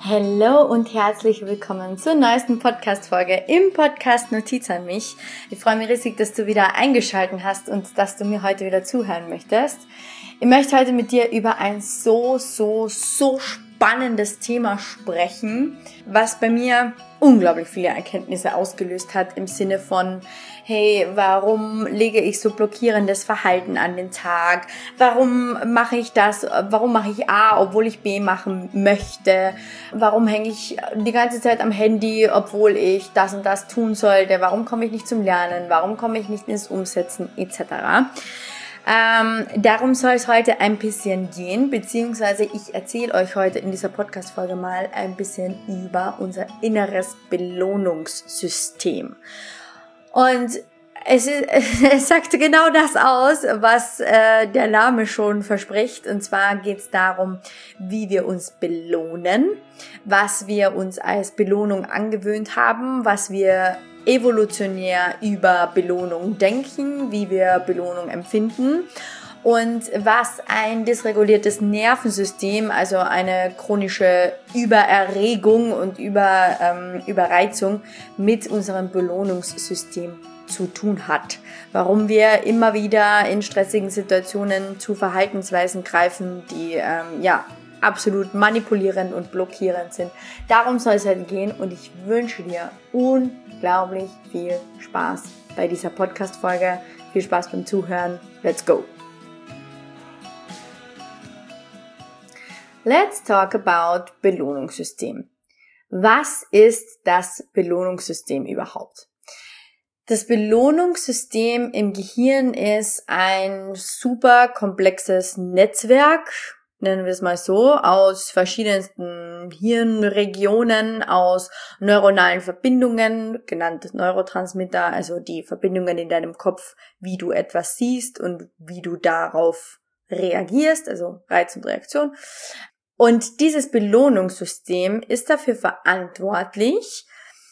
Hallo und herzlich willkommen zur neuesten Podcast-Folge im Podcast Notiz an mich. Ich freue mich riesig, dass du wieder eingeschaltet hast und dass du mir heute wieder zuhören möchtest. Ich möchte heute mit dir über ein so spannendes Thema sprechen, was bei mir unglaublich viele Erkenntnisse ausgelöst hat im Sinne von, hey, warum lege ich so blockierendes Verhalten an den Tag? Warum mache ich das? Warum mache ich A, obwohl ich B machen möchte? Warum hänge ich die ganze Zeit am Handy, obwohl ich das und das tun sollte? Warum komme ich nicht zum Lernen? Warum komme ich nicht ins Umsetzen? Etc. Darum soll es heute ein bisschen gehen, beziehungsweise ich erzähle euch heute in dieser Podcast-Folge mal ein bisschen über unser inneres Belohnungssystem. Und es sagt genau das aus, was der Name schon verspricht. Und zwar geht es darum, wie wir uns belohnen, was wir uns als Belohnung angewöhnt haben, was wir evolutionär über Belohnung denken, wie wir Belohnung empfinden und was ein dysreguliertes Nervensystem, also eine chronische Übererregung und Überreizung mit unserem Belohnungssystem zu tun hat. Warum wir immer wieder in stressigen Situationen zu Verhaltensweisen greifen, die absolut manipulierend und blockierend sind. Darum soll es heute gehen und ich wünsche dir unglaublich viel Spaß bei dieser Podcast-Folge. Viel Spaß beim Zuhören. Let's go! Let's talk about Belohnungssystem. Was ist das Belohnungssystem überhaupt? Das Belohnungssystem im Gehirn ist ein super komplexes Netzwerk, nennen wir es mal so, aus verschiedensten Hirnregionen, aus neuronalen Verbindungen, genannt Neurotransmitter, also die Verbindungen in deinem Kopf, wie du etwas siehst und wie du darauf reagierst, also Reiz und Reaktion. Und dieses Belohnungssystem ist dafür verantwortlich,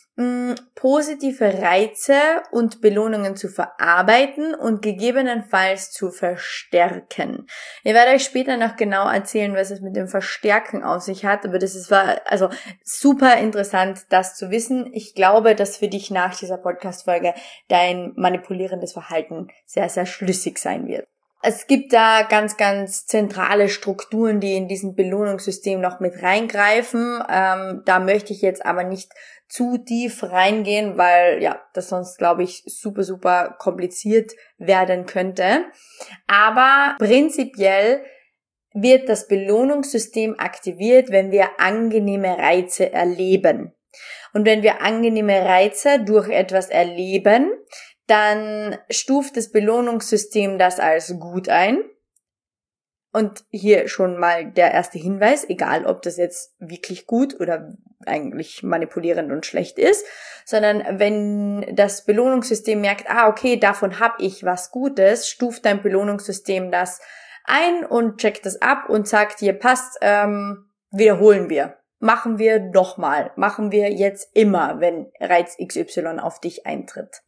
positive Reize und Belohnungen zu verarbeiten und gegebenenfalls zu verstärken. Ich werde euch später noch genau erzählen, was es mit dem Verstärken auf sich hat, aber war super interessant, das zu wissen. Ich glaube, dass für dich nach dieser Podcast-Folge dein manipulierendes Verhalten sehr, sehr schlüssig sein wird. Es gibt da ganz zentrale Strukturen, die in diesem Belohnungssystem noch mit reingreifen. Da möchte ich jetzt aber nicht zu tief reingehen, weil das sonst, glaube ich, super kompliziert werden könnte. Aber prinzipiell wird das Belohnungssystem aktiviert, wenn wir angenehme Reize erleben. Und wenn wir angenehme Reize durch etwas erleben, dann stuft das Belohnungssystem das als gut ein. Und hier schon mal der erste Hinweis, egal ob das jetzt wirklich gut oder eigentlich manipulierend und schlecht ist, sondern wenn das Belohnungssystem merkt, okay, davon habe ich was Gutes, stuft dein Belohnungssystem das ein und checkt das ab und sagt, hier passt, wiederholen wir. Machen wir nochmal, machen wir jetzt immer, wenn Reiz XY auf dich eintritt.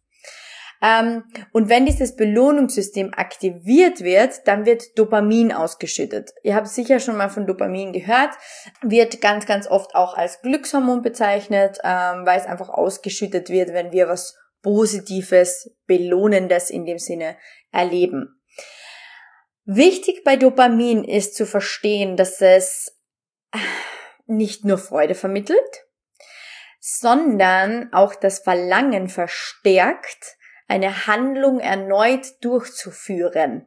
Und wenn dieses Belohnungssystem aktiviert wird, dann wird Dopamin ausgeschüttet. Ihr habt sicher schon mal von Dopamin gehört, wird ganz oft auch als Glückshormon bezeichnet, weil es einfach ausgeschüttet wird, wenn wir was Positives, Belohnendes in dem Sinne erleben. Wichtig bei Dopamin ist zu verstehen, dass es nicht nur Freude vermittelt, sondern auch das Verlangen verstärkt, eine Handlung erneut durchzuführen.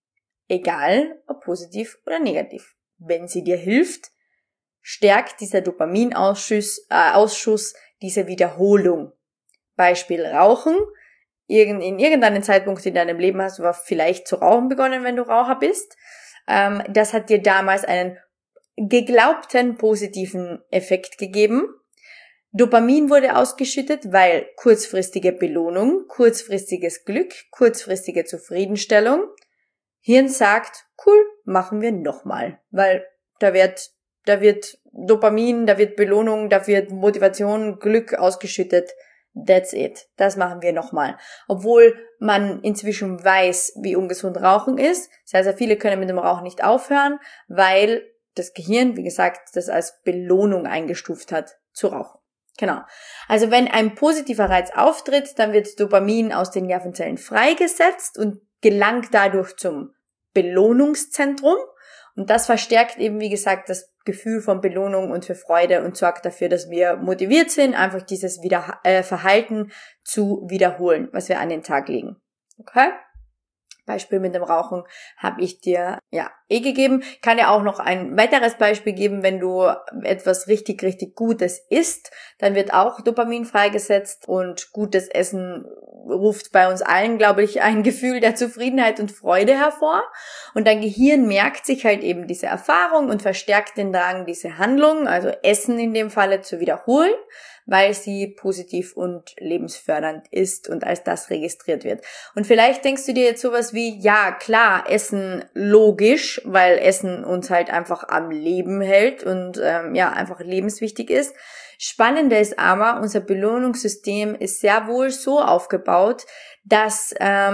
Egal, ob positiv oder negativ. Wenn sie dir hilft, stärkt dieser Dopaminausschuss diese Wiederholung. Beispiel Rauchen. In irgendeinem Zeitpunkt in deinem Leben hast du vielleicht zu rauchen begonnen, wenn du Raucher bist. Das hat dir damals einen geglaubten positiven Effekt gegeben. Dopamin wurde ausgeschüttet, weil kurzfristige Belohnung, kurzfristiges Glück, kurzfristige Zufriedenstellung. Hirn sagt, cool, machen wir nochmal, weil da wird Dopamin, da wird Belohnung, da wird Motivation, Glück ausgeschüttet. That's it. Das machen wir nochmal. Obwohl man inzwischen weiß, wie ungesund Rauchen ist. Sehr viele können mit dem Rauchen nicht aufhören, weil das Gehirn, wie gesagt, das als Belohnung eingestuft hat, zu rauchen. Genau. Also wenn ein positiver Reiz auftritt, dann wird Dopamin aus den Nervenzellen freigesetzt und gelangt dadurch zum Belohnungszentrum. Und das verstärkt eben, wie gesagt, das Gefühl von Belohnung und für Freude und sorgt dafür, dass wir motiviert sind, einfach dieses Verhalten zu wiederholen, was wir an den Tag legen. Okay? Beispiel mit dem Rauchen habe ich dir gegeben. Kann ja auch noch ein weiteres Beispiel geben, wenn du etwas richtig, richtig Gutes isst, dann wird auch Dopamin freigesetzt und gutes Essen ruft bei uns allen, glaube ich, ein Gefühl der Zufriedenheit und Freude hervor. Und dein Gehirn merkt sich halt eben diese Erfahrung und verstärkt den Drang, diese Handlung, also Essen in dem Falle, zu wiederholen, weil sie positiv und lebensfördernd ist und als das registriert wird. Und vielleicht denkst du dir jetzt sowas wie, ja klar, Essen logisch, weil Essen uns halt einfach am Leben hält und einfach lebenswichtig ist. Spannender ist aber, unser Belohnungssystem ist sehr wohl so aufgebaut, dass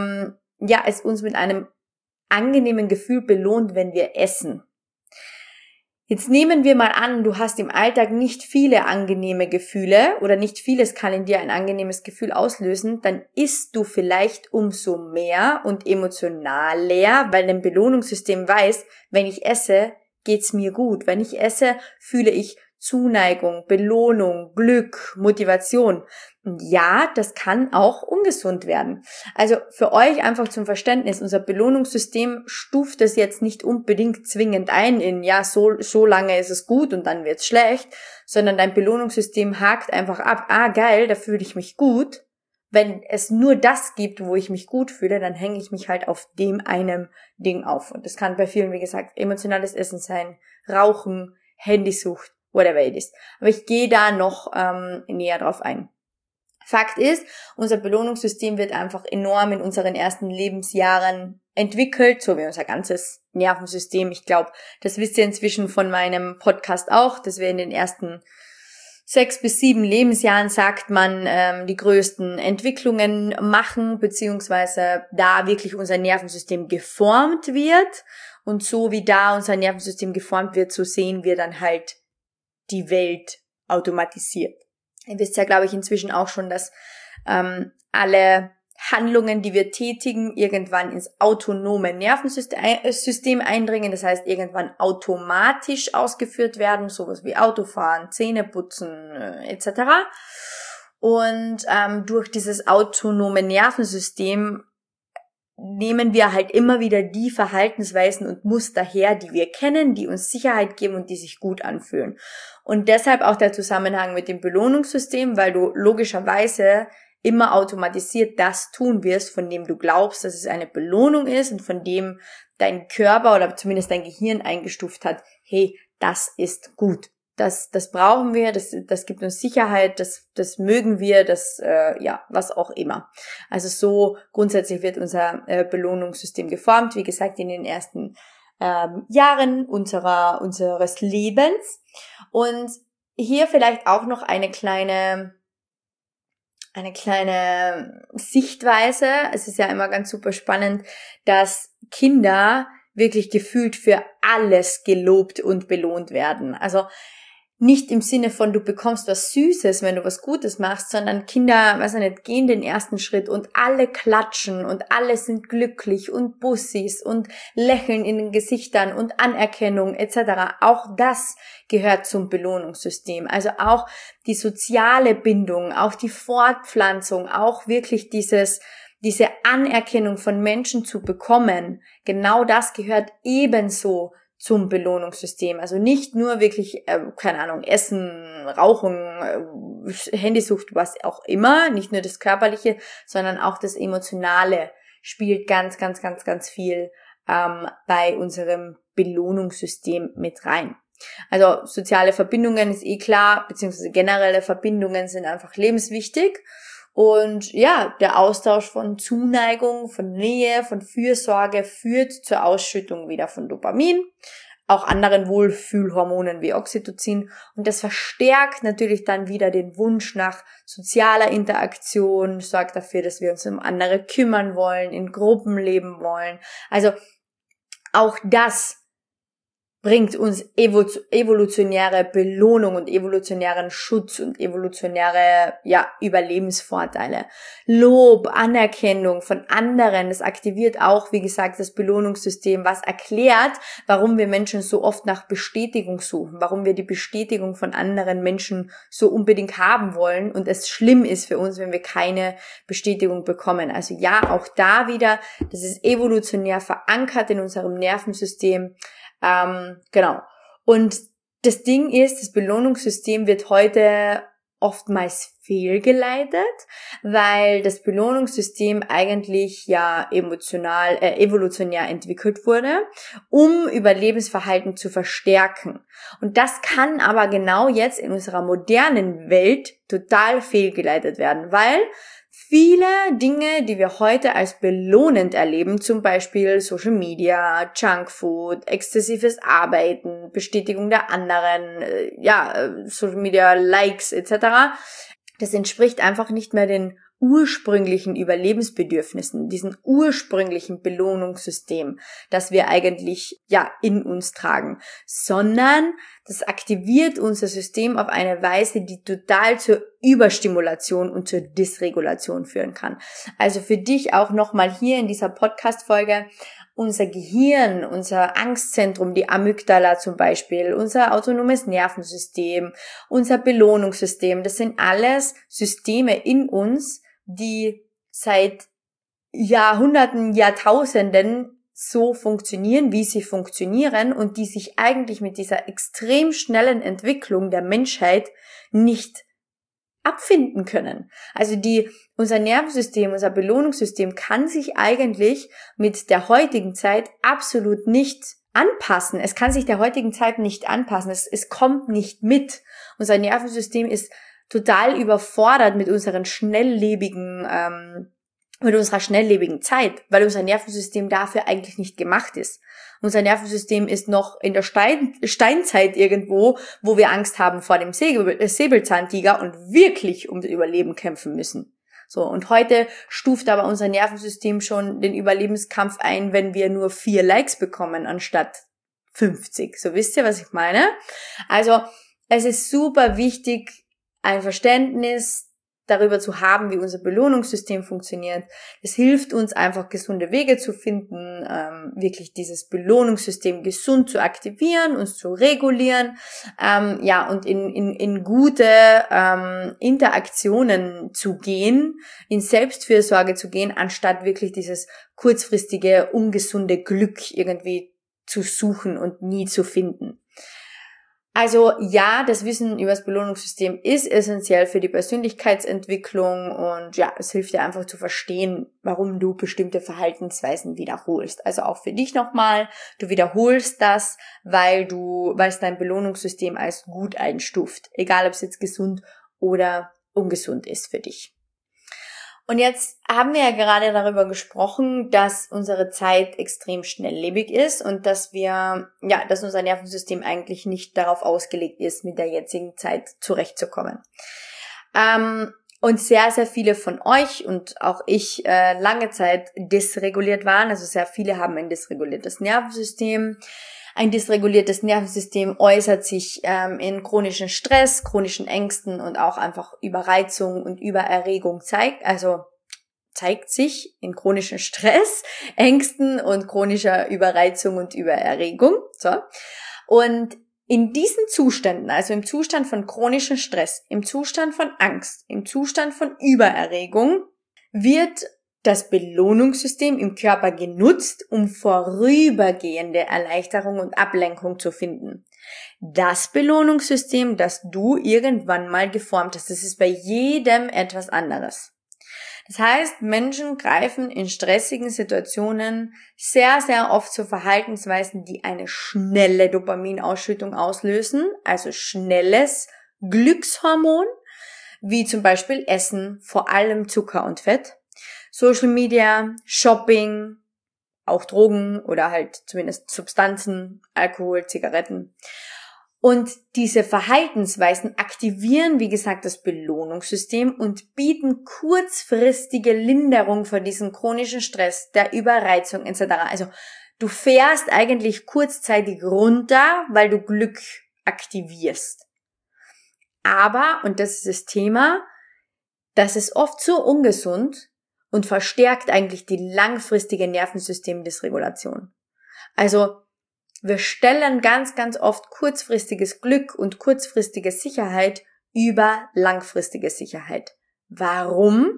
es uns mit einem angenehmen Gefühl belohnt, wenn wir essen. Jetzt nehmen wir mal an, du hast im Alltag nicht viele angenehme Gefühle oder nicht vieles kann in dir ein angenehmes Gefühl auslösen, dann isst du vielleicht umso mehr und emotionaler, weil dein Belohnungssystem weiß, wenn ich esse, geht's mir gut. Wenn ich esse, fühle ich Zuneigung, Belohnung, Glück, Motivation. Und ja, das kann auch ungesund werden. Also für euch einfach zum Verständnis, unser Belohnungssystem stuft es jetzt nicht unbedingt zwingend ein in, so lange ist es gut und dann wird's schlecht, sondern dein Belohnungssystem hakt einfach ab, geil, da fühle ich mich gut. Wenn es nur das gibt, wo ich mich gut fühle, dann hänge ich mich halt auf dem einem Ding auf. Und das kann bei vielen, wie gesagt, emotionales Essen sein, Rauchen, Handysucht, whatever it is. Aber ich gehe da noch näher drauf ein. Fakt ist, unser Belohnungssystem wird einfach enorm in unseren ersten Lebensjahren entwickelt, so wie unser ganzes Nervensystem. Ich glaube, das wisst ihr inzwischen von meinem Podcast auch, dass wir in den ersten 6 bis 7 Lebensjahren, sagt man, die größten Entwicklungen machen, beziehungsweise da wirklich unser Nervensystem geformt wird. Und so wie da unser Nervensystem geformt wird, so sehen wir dann halt die Welt automatisiert. Ihr wisst ja, glaube ich, inzwischen auch schon, dass alle Handlungen, die wir tätigen, irgendwann ins autonome Nervensystem eindringen, das heißt irgendwann automatisch ausgeführt werden, sowas wie Autofahren, Zähneputzen etc. Und durch dieses autonome Nervensystem nehmen wir halt immer wieder die Verhaltensweisen und Muster her, die wir kennen, die uns Sicherheit geben und die sich gut anfühlen. Und deshalb auch der Zusammenhang mit dem Belohnungssystem, weil du logischerweise immer automatisiert das tun wirst, von dem du glaubst, dass es eine Belohnung ist und von dem dein Körper oder zumindest dein Gehirn eingestuft hat, hey, das ist gut. Das brauchen wir, das gibt uns Sicherheit, das mögen wir, was auch immer. Also so grundsätzlich wird unser Belohnungssystem geformt, wie gesagt, in den ersten Jahren unseres Lebens. Und hier vielleicht auch noch eine kleine Sichtweise. Es ist ja immer ganz super spannend, dass Kinder wirklich gefühlt für alles gelobt und belohnt werden. Also nicht im Sinne von, du bekommst was Süßes, wenn du was Gutes machst, sondern Kinder, gehen den ersten Schritt und alle klatschen und alle sind glücklich und Bussis und lächeln in den Gesichtern und Anerkennung etc. Auch das gehört zum Belohnungssystem. Also auch die soziale Bindung, auch die Fortpflanzung, auch wirklich diese Anerkennung von Menschen zu bekommen. Genau das gehört ebenso zum Belohnungssystem. Also nicht nur wirklich, Essen, Rauchen, Handysucht, was auch immer, nicht nur das Körperliche, sondern auch das Emotionale spielt ganz, ganz, ganz, ganz viel bei unserem Belohnungssystem mit rein. Also soziale Verbindungen ist klar, beziehungsweise generelle Verbindungen sind einfach lebenswichtig. Und ja, der Austausch von Zuneigung, von Nähe, von Fürsorge führt zur Ausschüttung wieder von Dopamin, auch anderen Wohlfühlhormonen wie Oxytocin. Und das verstärkt natürlich dann wieder den Wunsch nach sozialer Interaktion, sorgt dafür, dass wir uns um andere kümmern wollen, in Gruppen leben wollen. Also auch das bringt uns evolutionäre Belohnung und evolutionären Schutz und evolutionäre, Überlebensvorteile. Lob, Anerkennung von anderen, das aktiviert auch, wie gesagt, das Belohnungssystem, was erklärt, warum wir Menschen so oft nach Bestätigung suchen, warum wir die Bestätigung von anderen Menschen so unbedingt haben wollen und es schlimm ist für uns, wenn wir keine Bestätigung bekommen. Also ja, auch da wieder, das ist evolutionär verankert in unserem Nervensystem. Genau. Und das Ding ist, das Belohnungssystem wird heute oftmals fehlgeleitet, weil das Belohnungssystem eigentlich evolutionär entwickelt wurde, um Überlebensverhalten zu verstärken. Und das kann aber genau jetzt in unserer modernen Welt total fehlgeleitet werden, weil viele Dinge, die wir heute als belohnend erleben, zum Beispiel Social Media, Junkfood, exzessives Arbeiten, Bestätigung der anderen, Social Media Likes etc., das entspricht einfach nicht mehr den ursprünglichen Überlebensbedürfnissen, diesen ursprünglichen Belohnungssystem, das wir eigentlich in uns tragen, sondern das aktiviert unser System auf eine Weise, die total zur Überstimulation und zur Dysregulation führen kann. Also für dich auch nochmal hier in dieser Podcast-Folge: unser Gehirn, unser Angstzentrum, die Amygdala zum Beispiel, unser autonomes Nervensystem, unser Belohnungssystem, das sind alles Systeme in uns, die seit Jahrhunderten, Jahrtausenden so funktionieren, wie sie funktionieren und die sich eigentlich mit dieser extrem schnellen Entwicklung der Menschheit nicht abfinden können. Also unser Nervensystem, unser Belohnungssystem kann sich eigentlich mit der heutigen Zeit absolut nicht anpassen. Es kann sich der heutigen Zeit nicht anpassen. Es kommt nicht mit. Unser Nervensystem ist total überfordert mit unserer schnelllebigen Zeit, weil unser Nervensystem dafür eigentlich nicht gemacht ist. Unser Nervensystem ist noch in der Steinzeit irgendwo, wo wir Angst haben vor dem Säbelzahntiger und wirklich um das Überleben kämpfen müssen. So, und heute stuft aber unser Nervensystem schon den Überlebenskampf ein, wenn wir nur 4 Likes bekommen anstatt 50. So, wisst ihr, was ich meine? Also, es ist super wichtig, ein Verständnis darüber zu haben, wie unser Belohnungssystem funktioniert. Es hilft uns einfach, gesunde Wege zu finden, wirklich dieses Belohnungssystem gesund zu aktivieren, uns zu regulieren, und in gute Interaktionen zu gehen, in Selbstfürsorge zu gehen, anstatt wirklich dieses kurzfristige, ungesunde Glück irgendwie zu suchen und nie zu finden. Also ja, das Wissen über das Belohnungssystem ist essentiell für die Persönlichkeitsentwicklung und es hilft dir einfach zu verstehen, warum du bestimmte Verhaltensweisen wiederholst. Also auch für dich nochmal, du wiederholst das, weil es dein Belohnungssystem als gut einstuft, egal ob es jetzt gesund oder ungesund ist für dich. Und jetzt haben wir ja gerade darüber gesprochen, dass unsere Zeit extrem schnelllebig ist und dass unser Nervensystem eigentlich nicht darauf ausgelegt ist, mit der jetzigen Zeit zurechtzukommen. Und sehr, sehr viele von euch und auch ich lange Zeit dysreguliert waren. Also sehr viele haben ein dysreguliertes Nervensystem. Ein dysreguliertes Nervensystem äußert sich in chronischen Stress, chronischen Ängsten und auch einfach Überreizung und Übererregung zeigt sich in chronischen Stress, Ängsten und chronischer Überreizung und Übererregung. So. Und in diesen Zuständen, also im Zustand von chronischem Stress, im Zustand von Angst, im Zustand von Übererregung, wird das Belohnungssystem im Körper genutzt, um vorübergehende Erleichterung und Ablenkung zu finden. Das Belohnungssystem, das du irgendwann mal geformt hast, das ist bei jedem etwas anderes. Das heißt, Menschen greifen in stressigen Situationen sehr, sehr oft zu Verhaltensweisen, die eine schnelle Dopaminausschüttung auslösen, also schnelles Glückshormon, wie zum Beispiel Essen, vor allem Zucker und Fett, Social Media, Shopping, auch Drogen oder halt zumindest Substanzen, Alkohol, Zigaretten. Und diese Verhaltensweisen aktivieren, wie gesagt, das Belohnungssystem und bieten kurzfristige Linderung von diesem chronischen Stress, der Überreizung etc. Also Du fährst eigentlich kurzzeitig runter, weil du Glück aktivierst. Aber, und das ist das Thema, das ist oft so ungesund und verstärkt eigentlich die langfristige Nervensystemdysregulation. Also, wir stellen ganz, ganz oft kurzfristiges Glück und kurzfristige Sicherheit über langfristige Sicherheit. Warum?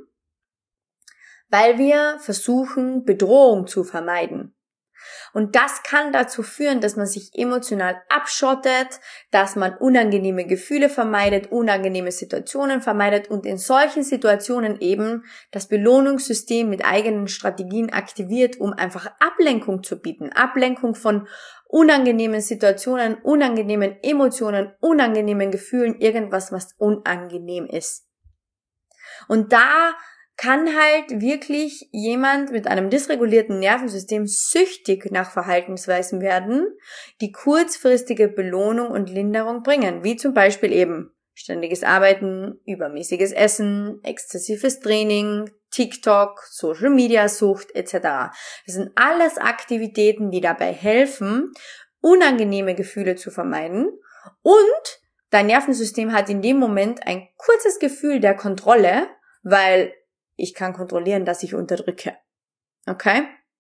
Weil wir versuchen, Bedrohung zu vermeiden. Und das kann dazu führen, dass man sich emotional abschottet, dass man unangenehme Gefühle vermeidet, unangenehme Situationen vermeidet und in solchen Situationen eben das Belohnungssystem mit eigenen Strategien aktiviert, um einfach Ablenkung zu bieten. Ablenkung von unangenehmen Situationen, unangenehmen Emotionen, unangenehmen Gefühlen, irgendwas, was unangenehm ist. Und da kann halt wirklich jemand mit einem dysregulierten Nervensystem süchtig nach Verhaltensweisen werden, die kurzfristige Belohnung und Linderung bringen, wie zum Beispiel eben ständiges Arbeiten, übermäßiges Essen, exzessives Training, TikTok, Social-Media-Sucht etc. Das sind alles Aktivitäten, die dabei helfen, unangenehme Gefühle zu vermeiden, und dein Nervensystem hat in dem Moment ein kurzes Gefühl der Kontrolle, weil ich kann kontrollieren, dass ich unterdrücke. Okay?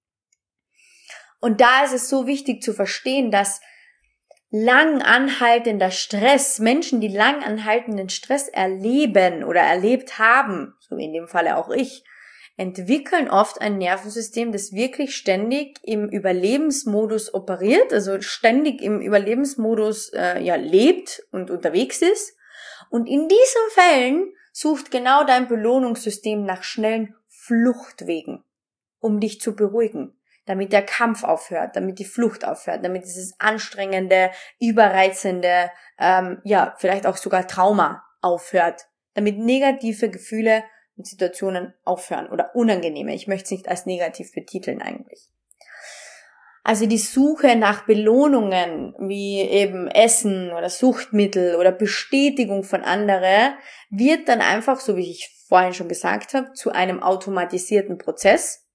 Und da ist es so wichtig zu verstehen, dass lang anhaltender Stress, Menschen, die lang anhaltenden Stress erleben oder erlebt haben, so in dem Falle auch ich, entwickeln oft ein Nervensystem, das wirklich ständig im Überlebensmodus operiert, also ständig im Überlebensmodus lebt und unterwegs ist. Und in diesen Fällen sucht genau dein Belohnungssystem nach schnellen Fluchtwegen, um dich zu beruhigen, damit der Kampf aufhört, damit die Flucht aufhört, damit dieses anstrengende, überreizende, vielleicht auch sogar Trauma aufhört, damit negative Gefühle und Situationen aufhören oder unangenehme. Ich möchte es nicht als negativ betiteln eigentlich. Also die Suche nach Belohnungen, wie eben Essen oder Suchtmittel oder Bestätigung von anderen, wird dann einfach, so wie ich vorhin schon gesagt habe, zu einem automatisierten Prozess,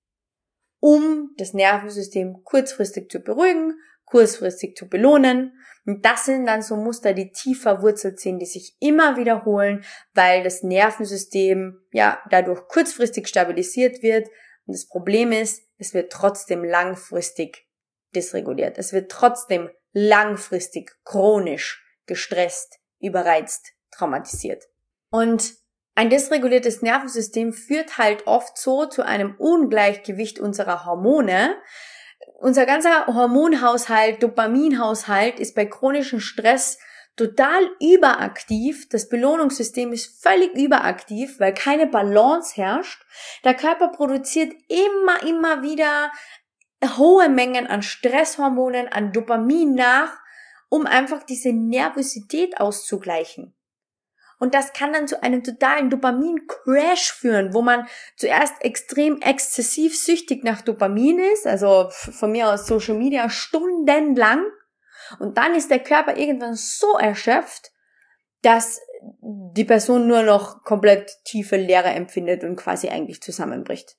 um das Nervensystem kurzfristig zu beruhigen, kurzfristig zu belohnen. Und das sind dann so Muster, die tief verwurzelt sind, die sich immer wiederholen, weil das Nervensystem dadurch kurzfristig stabilisiert wird. Und das Problem ist, es wird trotzdem langfristig dysreguliert. Es wird trotzdem langfristig chronisch gestresst, überreizt, traumatisiert. Und ein dysreguliertes Nervensystem führt halt oft so zu einem Ungleichgewicht unserer Hormone. Unser ganzer Hormonhaushalt, Dopaminhaushalt ist bei chronischem Stress total überaktiv. Das Belohnungssystem ist völlig überaktiv, weil keine Balance herrscht. Der Körper produziert immer wieder hohe Mengen an Stresshormonen, an Dopamin nach, um einfach diese Nervosität auszugleichen. Und das kann dann zu einem totalen Dopamin-Crash führen, wo man zuerst extrem exzessiv süchtig nach Dopamin ist, also von mir aus Social Media stundenlang. Und dann ist der Körper irgendwann so erschöpft, dass die Person nur noch komplett tiefe Leere empfindet und quasi eigentlich zusammenbricht.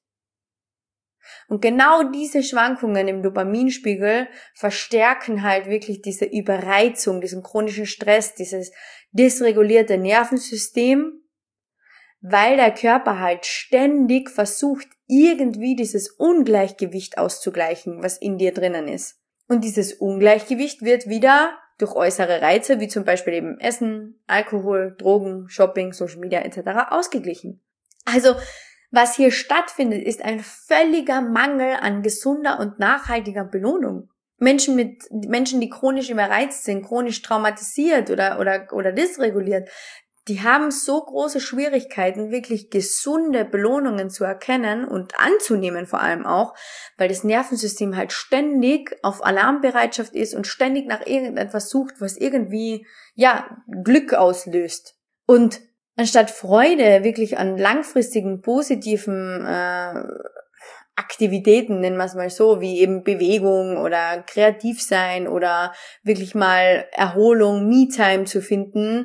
Und genau diese Schwankungen im Dopaminspiegel verstärken halt wirklich diese Überreizung, diesen chronischen Stress, dieses dysregulierte Nervensystem, weil der Körper halt ständig versucht, irgendwie dieses Ungleichgewicht auszugleichen, was in dir drinnen ist. Und dieses Ungleichgewicht wird wieder durch äußere Reize, wie zum Beispiel eben Essen, Alkohol, Drogen, Shopping, Social Media etc. ausgeglichen. Also was hier stattfindet, ist ein völliger Mangel an gesunder und nachhaltiger Belohnung. Menschen, die chronisch überreizt sind, chronisch traumatisiert oder dysreguliert, die haben so große Schwierigkeiten, wirklich gesunde Belohnungen zu erkennen und anzunehmen vor allem auch, weil das Nervensystem halt ständig auf Alarmbereitschaft ist und ständig nach irgendetwas sucht, was irgendwie, Glück auslöst. Und anstatt Freude wirklich an langfristigen, positiven Aktivitäten, nennen wir es mal so, wie eben Bewegung oder kreativ sein oder wirklich mal Erholung, Me-Time zu finden,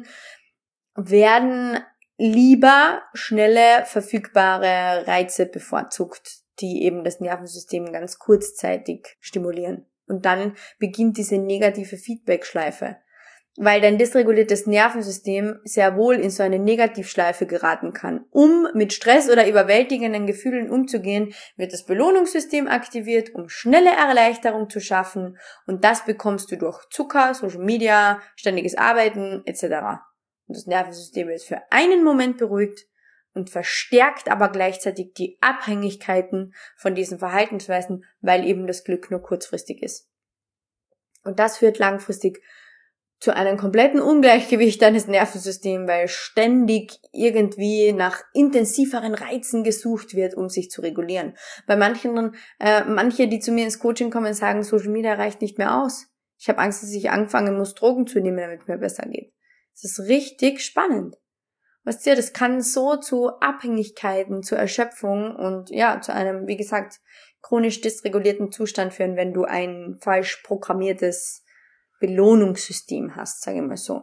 werden lieber schnelle, verfügbare Reize bevorzugt. die eben das Nervensystem ganz kurzzeitig stimulieren. Und dann beginnt diese negative Feedback-Schleife. Weil dein dysreguliertes Nervensystem sehr wohl in so eine Negativschleife geraten kann. Um mit Stress oder überwältigenden Gefühlen umzugehen, wird das Belohnungssystem aktiviert, um schnelle Erleichterung zu schaffen. Und das bekommst du durch Zucker, Social Media, ständiges Arbeiten etc. Und das Nervensystem ist für einen Moment beruhigt und verstärkt aber gleichzeitig die Abhängigkeiten von diesen Verhaltensweisen, weil eben das Glück nur kurzfristig ist. Und das führt langfristig zu einem kompletten Ungleichgewicht deines Nervensystems, weil ständig irgendwie nach intensiveren Reizen gesucht wird, um sich zu regulieren. Bei manche, die zu mir ins Coaching kommen, sagen, Social Media reicht nicht mehr aus. Ich habe Angst, dass ich anfangen muss, Drogen zu nehmen, damit es mir besser geht. Das ist richtig spannend. Weißt du, das kann so zu Abhängigkeiten, zu Erschöpfung und ja, zu einem, wie gesagt, chronisch dysregulierten Zustand führen, wenn du ein falsch programmiertes Belohnungssystem hast, sage ich mal so.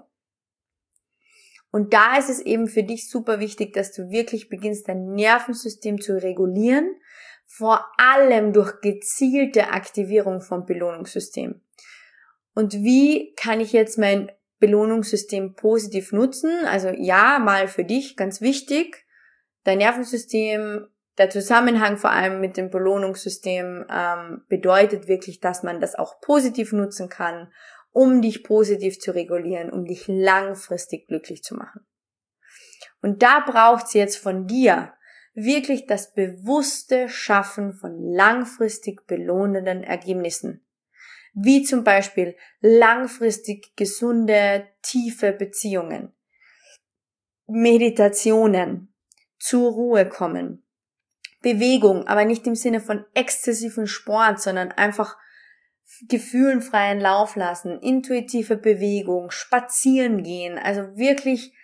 Und da ist es eben für dich super wichtig, dass du wirklich beginnst, dein Nervensystem zu regulieren, vor allem durch gezielte Aktivierung vom Belohnungssystem. Und wie kann ich jetzt mein Belohnungssystem positiv nutzen? Also ja, mal für dich, ganz wichtig, dein Nervensystem, der Zusammenhang vor allem mit dem Belohnungssystem bedeutet wirklich, dass man das auch positiv nutzen kann, um dich positiv zu regulieren, um dich langfristig glücklich zu machen. Und da braucht es jetzt von dir wirklich das bewusste Schaffen von langfristig belohnenden Ergebnissen. Wie zum Beispiel langfristig gesunde, tiefe Beziehungen, Meditationen, zur Ruhe kommen, Bewegung, aber nicht im Sinne von exzessiven Sport, sondern einfach Gefühlen freien Lauf lassen, intuitive Bewegung, spazieren gehen, also wirklich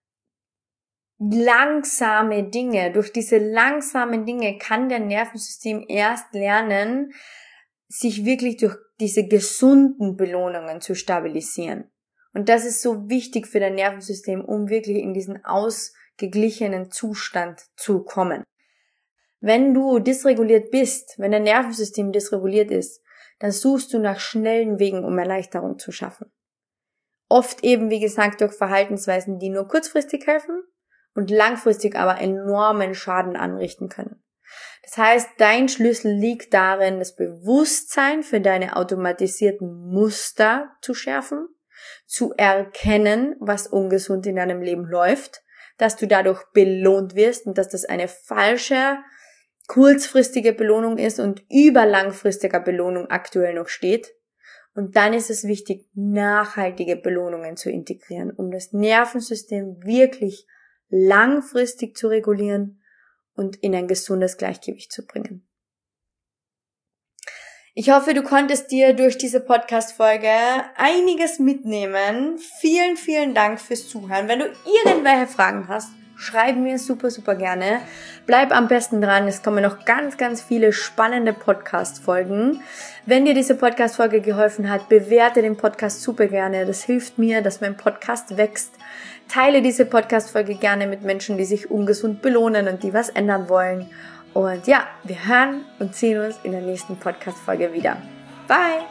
langsame Dinge. Durch diese langsamen Dinge kann dein Nervensystem erst lernen, sich wirklich durch diese gesunden Belohnungen zu stabilisieren. Und das ist so wichtig für dein Nervensystem, um wirklich in diesen ausgeglichenen Zustand zu kommen. Wenn du dysreguliert bist, wenn dein Nervensystem dysreguliert ist, dann suchst du nach schnellen Wegen, um Erleichterung zu schaffen. Oft eben, wie gesagt, durch Verhaltensweisen, die nur kurzfristig helfen und langfristig aber enormen Schaden anrichten können. Das heißt, dein Schlüssel liegt darin, das Bewusstsein für deine automatisierten Muster zu schärfen, zu erkennen, was ungesund in deinem Leben läuft, dass du dadurch belohnt wirst und dass das eine falsche kurzfristige Belohnung ist und über langfristiger Belohnung aktuell noch steht. Und dann ist es wichtig, nachhaltige Belohnungen zu integrieren, um das Nervensystem wirklich langfristig zu regulieren und in ein gesundes Gleichgewicht zu bringen. Ich hoffe, du konntest dir durch diese Podcast-Folge einiges mitnehmen. Vielen, vielen Dank fürs Zuhören. Wenn du irgendwelche Fragen hast, schreib mir super, super gerne. Bleib am besten dran. Es kommen noch ganz, ganz viele spannende Podcast-Folgen. Wenn dir diese Podcast-Folge geholfen hat, bewerte den Podcast super gerne. Das hilft mir, dass mein Podcast wächst. Teile diese Podcast-Folge gerne mit Menschen, die sich ungesund belohnen und die was ändern wollen. Und ja, wir hören und sehen uns in der nächsten Podcast-Folge wieder. Bye!